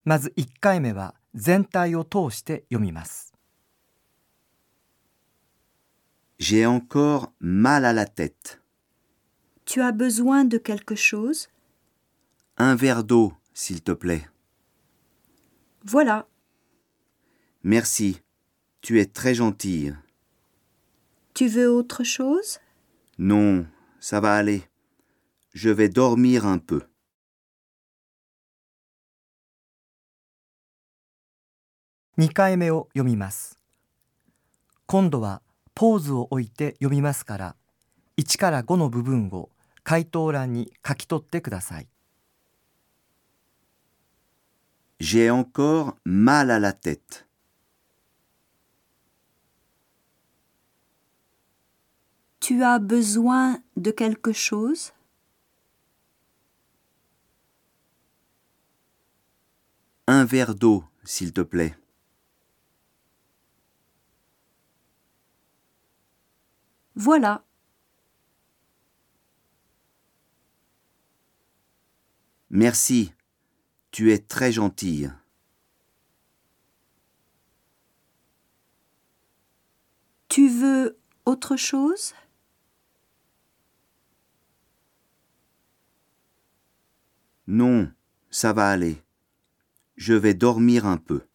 まず1回目は全体を通して読みます。 J'ai encore mal à la tête. Tu as besoin de quelque chose? Un verre d'eau, s'il te plaît. Voilà. Merci, tu es très gentille. Tu veux autre chose? Non, ça va aller. Je vais dormir un peu. 2回目を読みます。今度はポーズを置いて読みますから、1から5の部分を回答欄に書き取ってください。 J'ai encore mal à la tête. Tu as besoin de quelque chose? Un verre d'eau, s'il te plaît. Voilà. Merci, tu es très gentille. Tu veux autre chose? Non, ça va aller. Je vais dormir un peu.